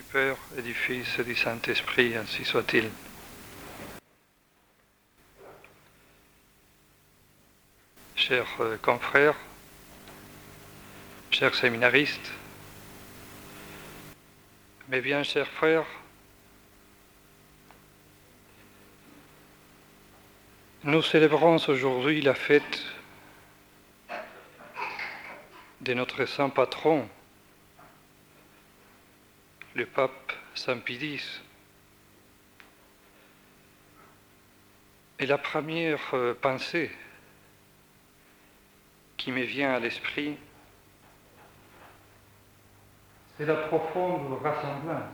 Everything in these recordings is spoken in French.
Père et du Fils et du Saint-Esprit, ainsi soit-il. Chers confrères, chers séminaristes, mes bien chers frères, nous célébrons aujourd'hui la fête de notre saint patron, le pape Saint Pie X. Et la première pensée qui me vient à l'esprit, c'est la profonde ressemblance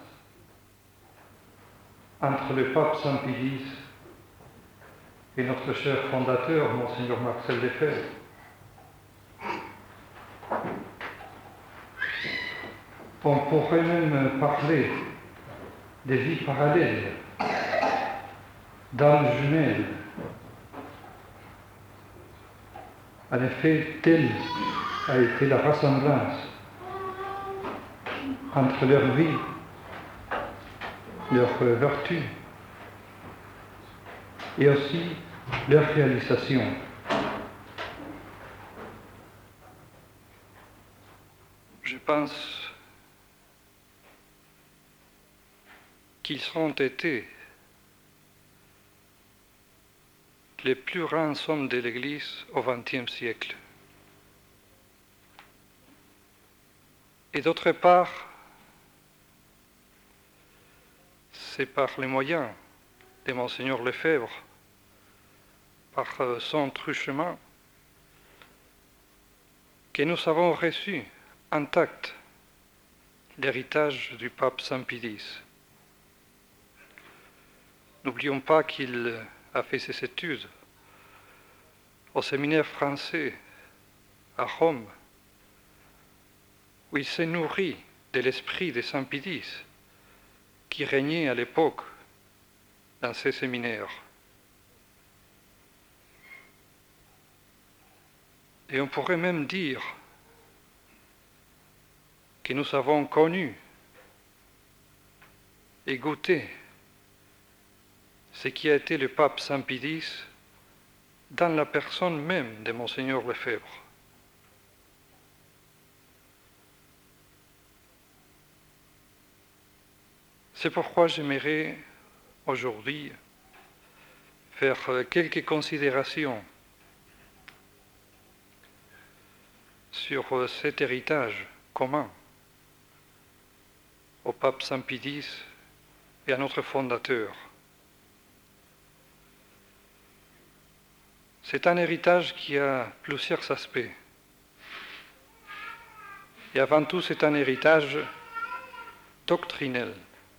entre le pape Saint Pie X et notre cher fondateur, Monseigneur Marcel Lefebvre. On pourrait même parler des vies parallèles, d'âmes jumelles. En effet, telle a été la ressemblance entre leur vie, leurs vertus et aussi leur réalisation. Je pense qu'ils ont été les plus grands hommes de l'Église au XXe siècle. Et d'autre part, c'est par les moyens de Monseigneur Lefebvre, par son truchement, que nous avons reçu intact l'héritage du pape Saint Pie X. N'oublions pas qu'il a fait ses études au séminaire français à Rome, où il s'est nourri de l'esprit de Saint Pie X qui régnait à l'époque dans ces séminaires. Et on pourrait même dire que nous avons connu et goûté ce qui a été le pape Saint Pie X dans la personne même de Monseigneur Lefebvre. C'est pourquoi j'aimerais aujourd'hui faire quelques considérations sur cet héritage commun au pape Saint Pie X et à notre fondateur. C'est un héritage qui a plusieurs aspects. Et avant tout, c'est un héritage doctrinel.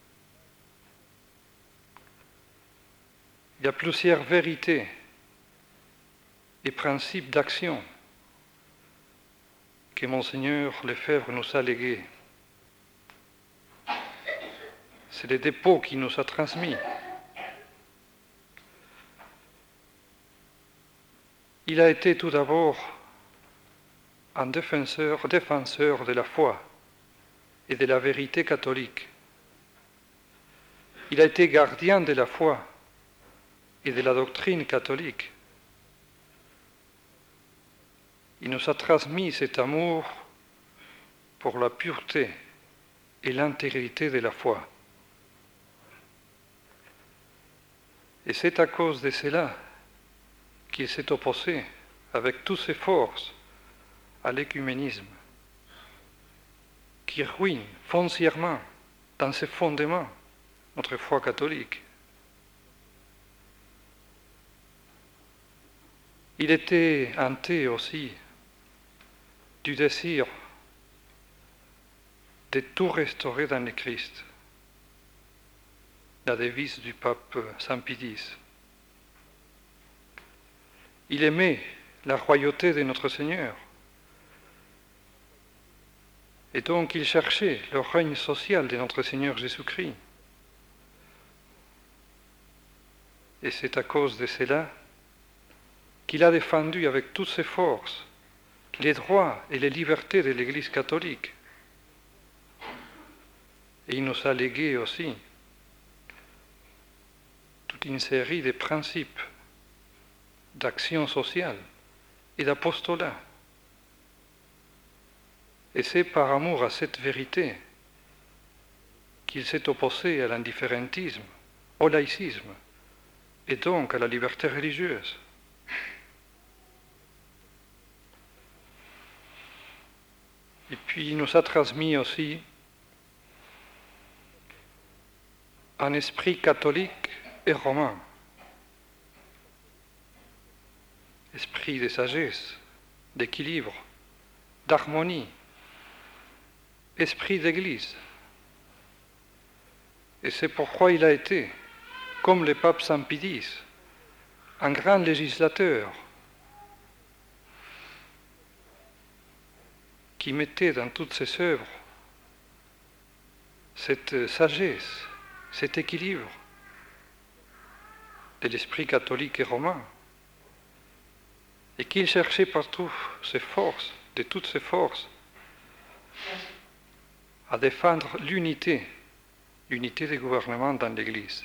Il y a plusieurs vérités et principes d'action que Monseigneur Lefebvre nous a légués. C'est les dépôts qu'il nous a transmis. Il a été tout d'abord un défenseur de la foi et de la vérité catholique. Il a été gardien de la foi et de la doctrine catholique. Il nous a transmis cet amour pour la pureté et l'intégrité de la foi. Et c'est à cause de cela qu'il s'est opposé avec toutes ses forces à l'écuménisme, qui ruine foncièrement dans ses fondements notre foi catholique. Il était hanté aussi du désir de tout restaurer dans le Christ, la devise du pape Saint Pie X. Il aimait la royauté de notre Seigneur, et donc il cherchait le règne social de notre Seigneur Jésus-Christ. Et c'est à cause de cela qu'il a défendu avec toutes ses forces les droits et les libertés de l'Église catholique. Et il nous a légué aussi toute une série de principes d'action sociale et d'apostolat. Et c'est par amour à cette vérité qu'il s'est opposé à l'indifférentisme, au laïcisme, et donc à la liberté religieuse. Et puis il nous a transmis aussi un esprit catholique et romain, esprit de sagesse, d'équilibre, d'harmonie, esprit d'église. Et c'est pourquoi il a été, comme le pape Saint Pie X, un grand législateur qui mettait dans toutes ses œuvres cette sagesse, cet équilibre de l'esprit catholique et romain, et qu'il cherchait partout ses forces, de toutes ses forces, à défendre l'unité du gouvernement dans l'Église.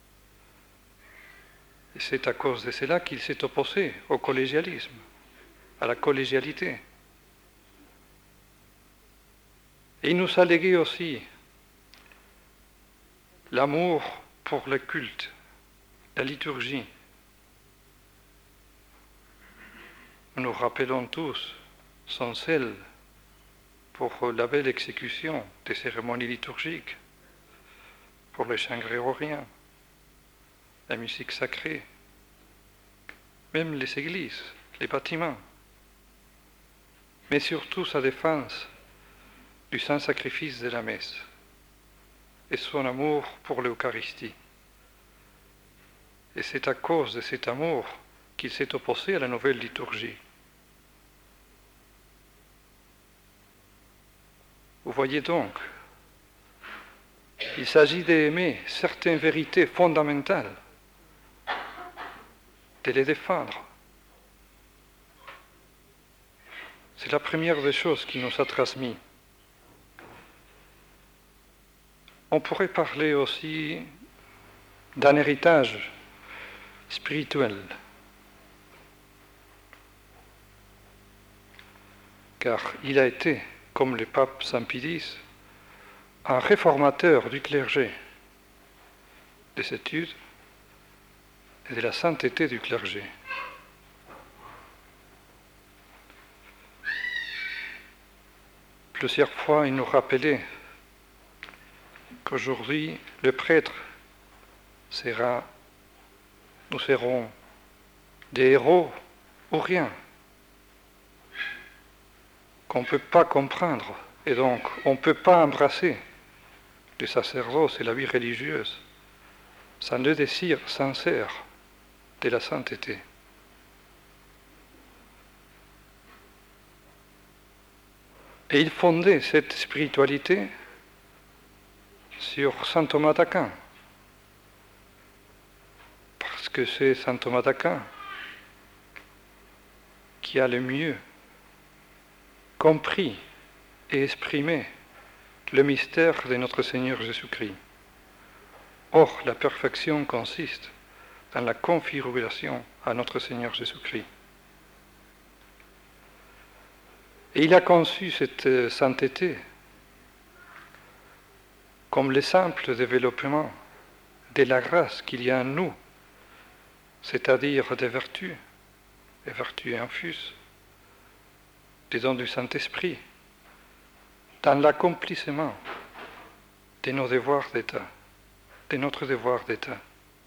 Et c'est à cause de cela qu'il s'est opposé au collégialisme, à la collégialité. Et il nous a légué aussi l'amour pour le culte, la liturgie. Nous nous rappelons tous son zèle pour la belle exécution des cérémonies liturgiques, pour les chants grégoriens, la musique sacrée, même les églises, les bâtiments, mais surtout sa défense du saint sacrifice de la messe et son amour pour l'Eucharistie. Et c'est à cause de cet amour qu'il s'est opposé à la nouvelle liturgie. Vous voyez donc, il s'agit d'aimer certaines vérités fondamentales, de les défendre. C'est la première des choses qu'il nous a transmis. On pourrait parler aussi d'un héritage spirituel, car il a été, comme le pape Saint Pie X, un réformateur du clergé, des études et de la sainteté du clergé. Plusieurs fois, il nous rappelait qu'aujourd'hui, le prêtre nous serons des héros ou rien, qu'on ne peut pas comprendre, et donc on ne peut pas embrasser le sacerdoce et la vie religieuse sans le désir sincère de la sainteté. Et il fondait cette spiritualité sur saint Thomas d'Aquin, parce que c'est saint Thomas d'Aquin qui a le mieux compris et exprimé le mystère de notre Seigneur Jésus-Christ. Or, la perfection consiste dans la configuration à notre Seigneur Jésus-Christ. Et il a conçu cette sainteté comme le simple développement de la grâce qu'il y a en nous, c'est-à-dire des vertus infuses, des dons du Saint-Esprit, dans l'accomplissement de nos devoirs d'État, de notre devoir d'État.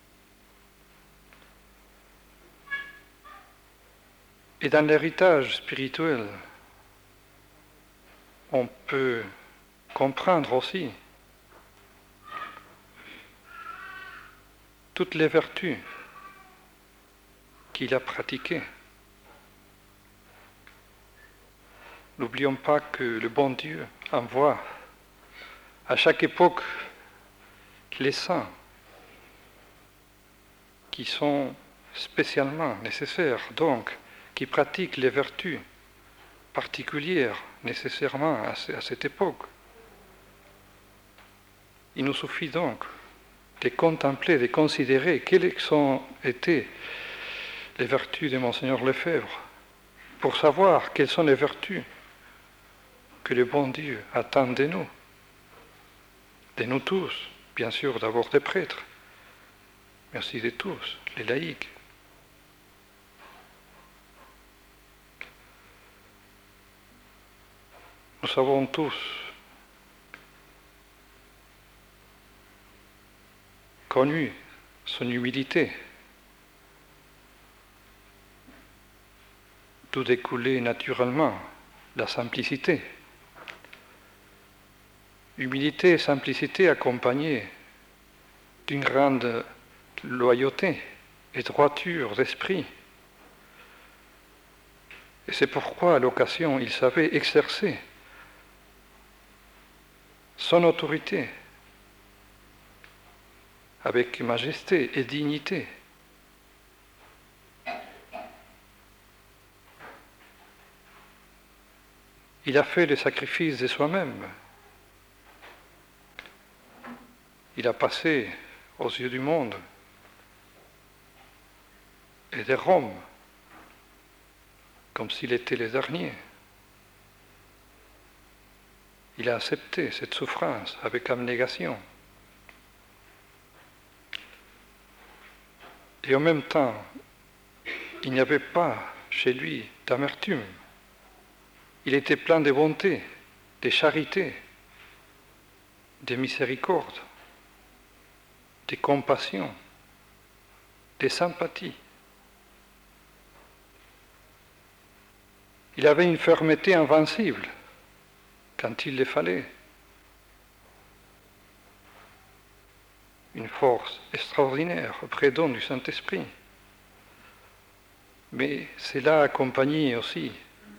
Et dans l'héritage spirituel, on peut comprendre aussi toutes les vertus qu'il a pratiquées. N'oublions pas que le bon Dieu envoie à chaque époque les saints qui sont spécialement nécessaires, donc qui pratiquent les vertus particulières nécessairement à cette époque. Il nous suffit donc de contempler, de considérer quelles ont été les vertus de Monseigneur Lefebvre, pour savoir quelles sont les vertus que le bon Dieu attend de nous tous, bien sûr d'abord des prêtres, mais aussi de tous, les laïcs. Nous savons tous connu son humilité, d'où découlait naturellement la simplicité. Humilité et simplicité accompagnées d'une grande loyauté et droiture d'esprit. Et c'est pourquoi, à l'occasion, il savait exercer son autorité avec majesté et dignité. Il a fait le sacrifice de soi-même. Il a passé aux yeux du monde et de Rome comme s'il était le dernier. Il a accepté cette souffrance avec abnégation. Et en même temps, il n'y avait pas chez lui d'amertume. Il était plein de bonté, de charité, de miséricorde, de compassion, de sympathie. Il avait une fermeté invincible quand il le fallait, une force extraordinaire auprès don du Saint-Esprit. Mais cela accompagné aussi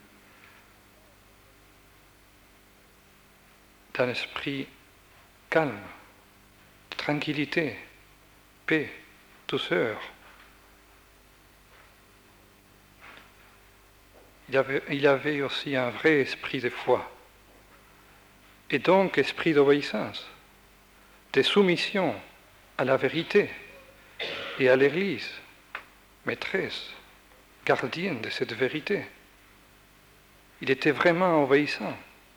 d'un esprit calme, tranquillité, paix, douceur. Il avait aussi un vrai esprit de foi, et donc esprit d'obéissance, de soumission à la vérité et à l'Église, maîtresse, gardienne de cette vérité. Il était vraiment obéissant.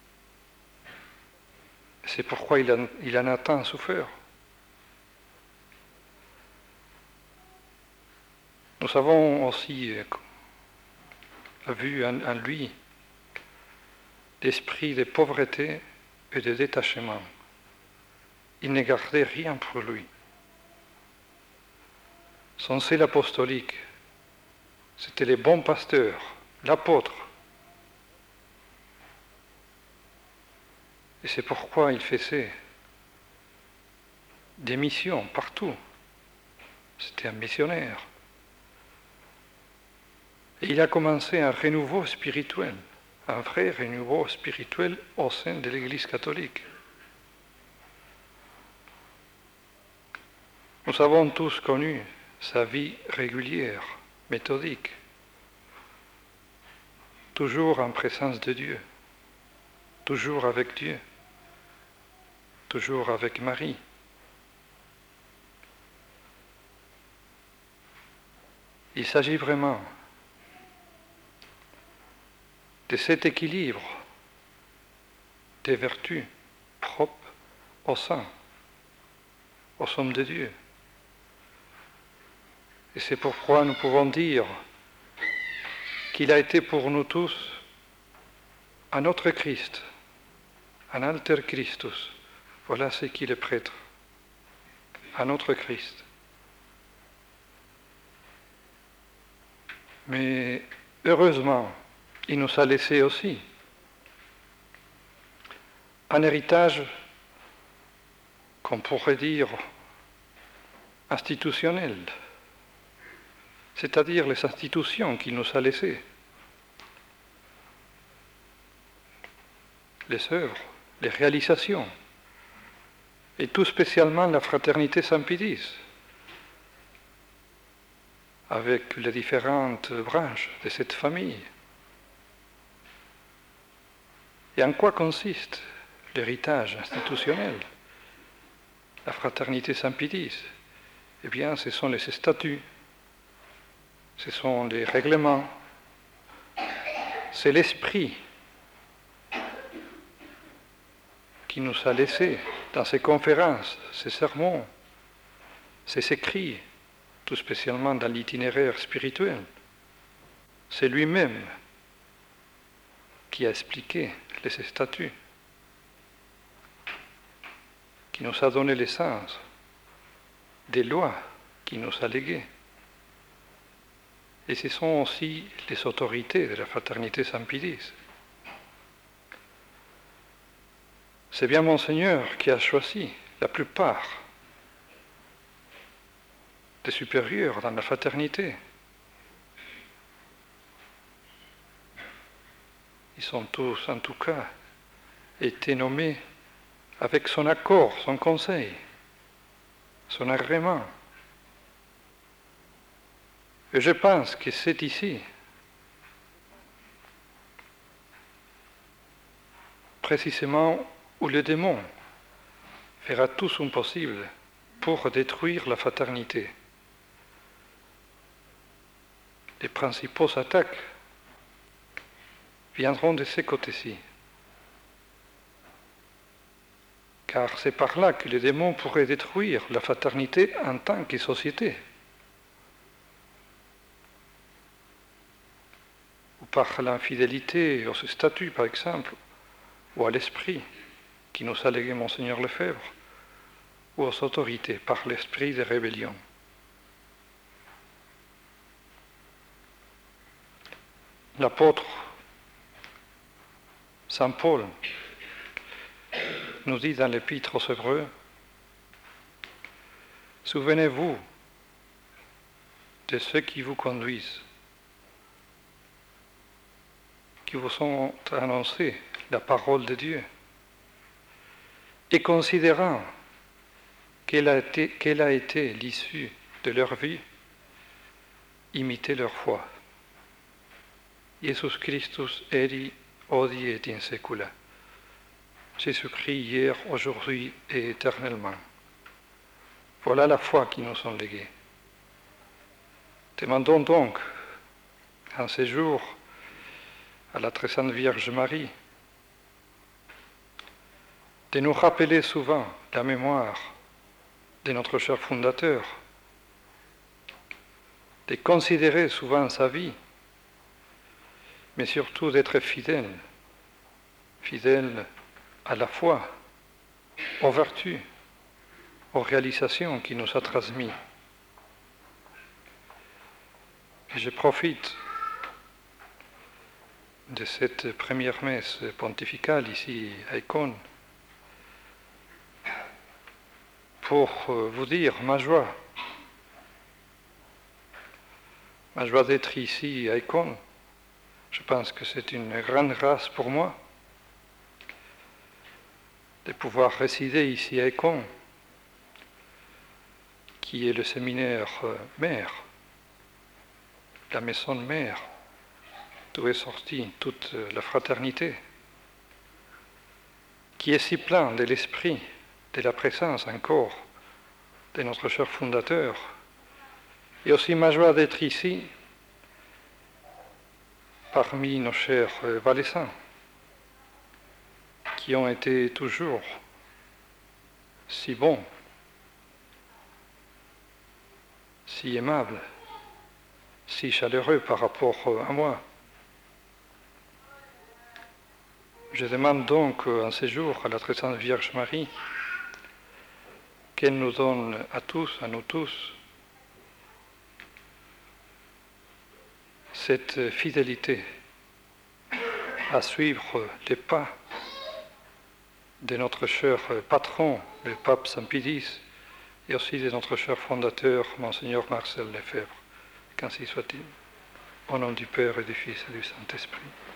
C'est pourquoi il en a tant souffert. Nous avons aussi vu en lui l'esprit de pauvreté et de détachement. Il ne gardait rien pour lui. Son zèle apostolique, c'était le bon pasteur, l'apôtre. Et c'est pourquoi il faisait des missions partout. C'était un missionnaire. Et il a commencé un renouveau spirituel, un vrai renouveau spirituel au sein de l'Église catholique. Nous avons tous connu sa vie régulière, méthodique, toujours en présence de Dieu, toujours avec Dieu, toujours avec Marie. Il s'agit vraiment de cet équilibre des vertus propres au saint, aux hommes de Dieu. Et c'est pourquoi nous pouvons dire qu'il a été pour nous tous un autre Christ, un alter Christus. Voilà ce qu'est le prêtre, un autre Christ. Mais heureusement, il nous a laissé aussi un héritage, qu'on pourrait dire, institutionnel, c'est-à-dire les institutions qu'il nous a laissées, les œuvres, les réalisations, et tout spécialement la fraternité Saint-Pédis, avec les différentes branches de cette famille. Et en quoi consiste l'héritage institutionnel? la fraternité Saint-Pidis? Eh bien, ce sont les statuts, ce sont les règlements, c'est l'esprit qui nous a laissé dans ses conférences, ses sermons, ses écrits, tout spécialement dans l'itinéraire spirituel. C'est lui-même qui a expliqué les statuts, qui nous a donné l'essence des lois qu'il nous a léguées. Et ce sont aussi les autorités de la fraternité Saint-Pidis. C'est bien Monseigneur qui a choisi la plupart des supérieurs dans la fraternité. Ils ont tous, en tout cas, été nommés avec son accord, son conseil, son agrément. Et je pense que c'est ici, précisément, où le démon fera tout son possible pour détruire la fraternité. Les principaux attaques viendront de ces côtés-ci. Car c'est par là que le démon pourrait détruire la fraternité en tant que société. Ou par l'infidélité aux statuts, par exemple, ou à l'esprit qui nous a légué Monseigneur Lefebvre, ou aux autorités, par l'esprit de rébellion. L'apôtre Saint Paul nous dit dans l'Épître aux Hébreux, « Souvenez-vous de ceux qui vous conduisent, qui vous ont annoncé la parole de Dieu, et considérant quelle a été l'issue de leur vie, imitez leur foi. Jesus Christus eri hodie et in secula. Jésus-Christ hier, aujourd'hui et éternellement. Voilà la foi qui nous sont léguées. Demandons donc, en ces jours, à la très sainte Vierge Marie, de nous rappeler souvent la mémoire de notre cher fondateur, de considérer souvent sa vie, mais surtout d'être fidèle à la foi, aux vertus, aux réalisations qu'il nous a transmises. Et je profite de cette première messe pontificale ici à Écône pour vous dire ma joie d'être ici à Écône. Je pense que c'est une grande grâce pour moi de pouvoir résider ici à Écône, qui est le séminaire mère, la maison de mère, d'où est sortie toute la fraternité, qui est si plein de l'esprit, de la présence encore de notre cher fondateur, et aussi ma joie d'être ici parmi nos chers valaisans, qui ont été toujours si bons, si aimables, si chaleureux par rapport à moi. Je demande donc en ces jours à la très sainte Vierge Marie qu'elle nous donne à tous, à nous tous, cette fidélité à suivre les pas de notre cher patron, le pape Saint-Pidis, et aussi de notre cher fondateur, Monseigneur Marcel Lefebvre. Qu'ainsi soit-il. Au nom du Père et du Fils et du Saint-Esprit.